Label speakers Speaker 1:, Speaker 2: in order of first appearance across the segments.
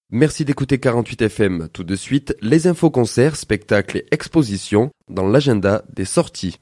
Speaker 1: Merci d'écouter 48 FM. Tout de suite, les infos concerts, spectacles et expositions dans l'agenda des sorties.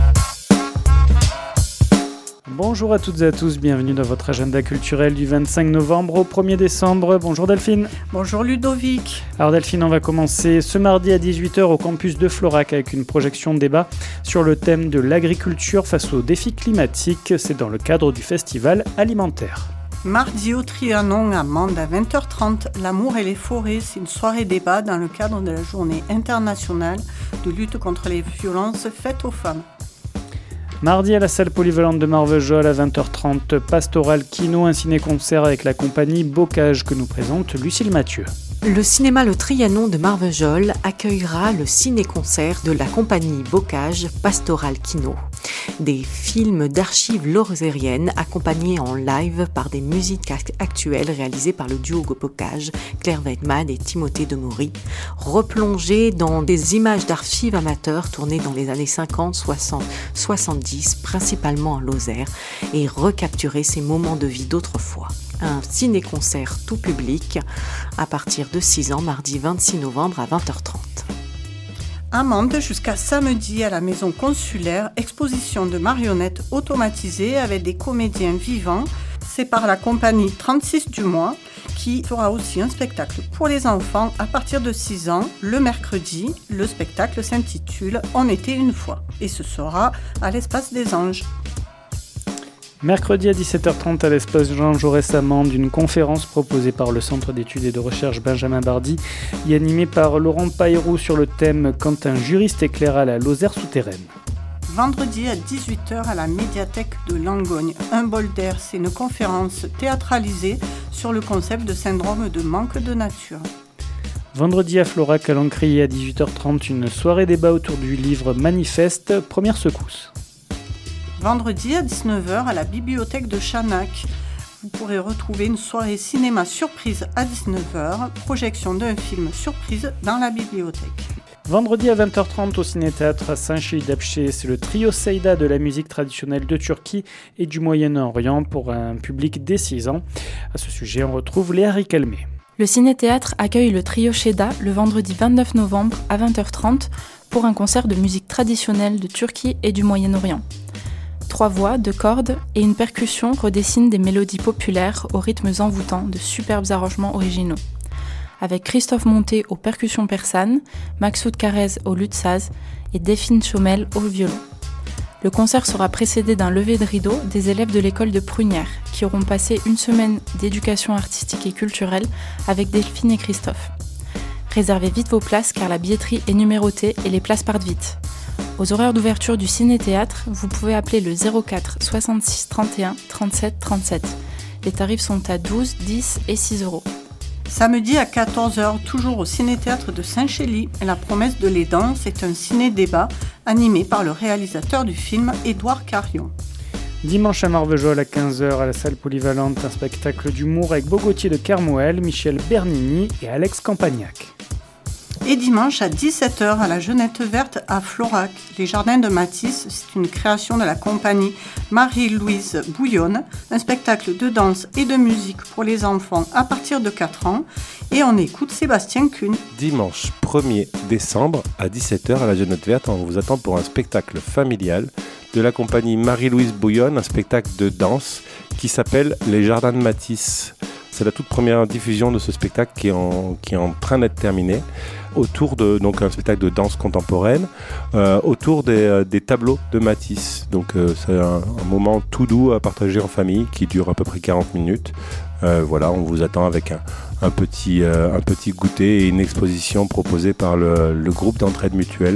Speaker 2: Bonjour à toutes et à tous, bienvenue dans votre agenda culturel du 25 novembre au 1er décembre. Bonjour Delphine.
Speaker 3: Bonjour Ludovic.
Speaker 2: Alors Delphine, on va commencer ce mardi à 18h au campus de Florac avec une projection de débat sur le thème de l'agriculture face aux défis climatiques. C'est dans le cadre du festival alimentaire.
Speaker 3: Mardi au Trianon à Mende à 20h30, L'amour et les forêts, c'est une soirée débat dans le cadre de la journée internationale de lutte contre les violences faites aux femmes.
Speaker 2: Mardi à la salle polyvalente de Marvejols à 20h30, Pastoral Kino, un ciné-concert avec la compagnie Bocage que nous présente Lucille Mathieu.
Speaker 4: Le cinéma Le Trianon de Marvejols accueillera le ciné-concert de la compagnie Bocage Pastoral Kino. Des films d'archives lozériennes accompagnés en live par des musiques actuelles réalisées par le duo Bocage, Claire Weidman et Timothée Demory, replongés dans des images d'archives amateurs tournées dans les années 50, 60, 70, principalement en Lozère, et recapturer ces moments de vie d'autrefois. Un ciné-concert tout public à partir de 6 ans, mardi 26 novembre à 20h30.
Speaker 3: À Mende, jusqu'à samedi à la maison consulaire, exposition de marionnettes automatisées avec des comédiens vivants. C'est par la compagnie 36 du mois qui fera aussi un spectacle pour les enfants à partir de 6 ans. Le mercredi, le spectacle s'intitule « On était une fois » et ce sera à l'Espace des Anges.
Speaker 2: Mercredi à 17h30 à l'espace Jean Jaurès à Mende, une conférence proposée par le Centre d'études et de recherche Benjamin Bardy et animée par Laurent Payrou sur le thème « Quand un juriste éclaira la Lozère souterraine ».
Speaker 3: Vendredi à 18h à la médiathèque de Langogne, Un bol d'air, c'est une conférence théâtralisée sur le concept de syndrome de manque de nature.
Speaker 2: Vendredi à Florac à l'Encrier à 18h30, une soirée débat autour du livre Manifeste, première secousse.
Speaker 3: Vendredi à 19h à la bibliothèque de Chanac, vous pourrez retrouver une soirée cinéma surprise à 19h, projection d'un film surprise dans la bibliothèque.
Speaker 2: Vendredi à 20h30 au Ciné-Théâtre à Saint-Chély-d'Apcher, c'est le trio Seyda de la musique traditionnelle de Turquie et du Moyen-Orient pour un public dès 6 ans. À ce sujet, on retrouve Léa Riquelme.
Speaker 5: Le Ciné-Théâtre accueille le trio Seyda le vendredi 29 novembre à 20h30 pour un concert de musique traditionnelle de Turquie et du Moyen-Orient. 3 voix, 2 cordes et une percussion redessinent des mélodies populaires aux rythmes envoûtants de superbes arrangements originaux. Avec Christophe Monté aux percussions persanes, Maxoud Carrez au luth saz et Delphine Chomel au violon. Le concert sera précédé d'un lever de rideau des élèves de l'école de Prunières qui auront passé une semaine d'éducation artistique et culturelle avec Delphine et Christophe. Réservez vite vos places car la billetterie est numérotée et les places partent vite. Aux horaires d'ouverture du Ciné-Théâtre, vous pouvez appeler le 04 66 31 37 37. Les tarifs sont à 12, 10 et 6 euros.
Speaker 3: Samedi à 14h, toujours au Ciné-Théâtre de Saint-Chély, La promesse de l'aidant, c'est un ciné-débat animé par le réalisateur du film, Édouard Carion.
Speaker 2: Dimanche à Marvejols à 15h à la salle polyvalente, un spectacle d'humour avec Bogotier de Kermoel, Michel Bernini et Alex Campagnac.
Speaker 3: Et dimanche à 17h à la Jeunette Verte à Florac, Les Jardins de Matisse, c'est une création de la compagnie Marie-Louise Bouillonne, un spectacle de danse et de musique pour les enfants à partir de 4 ans. Et on écoute Sébastien Kuhn.
Speaker 6: Dimanche 1er décembre à 17h à la Jeunette Verte, on vous attend pour un spectacle familial de la compagnie Marie-Louise Bouillonne, un spectacle de danse qui s'appelle Les Jardins de Matisse. C'est la toute première diffusion de ce spectacle qui est en train d'être terminé, autour de donc un spectacle de danse contemporaine, autour des tableaux de Matisse. Donc c'est un moment tout doux à partager en famille qui dure à peu près 40 minutes. Voilà, on vous attend avec un petit goûter et une exposition proposée par le groupe d'entraide mutuelle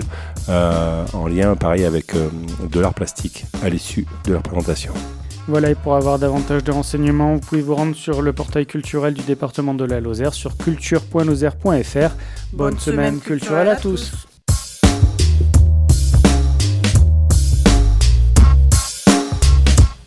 Speaker 6: en lien pareil avec de l'art plastique à l'issue de la présentation.
Speaker 2: Voilà, et pour avoir davantage de renseignements, vous pouvez vous rendre sur le portail culturel du département de la Lozère sur culture.lozère.fr. Bonne semaine culturelle à tous.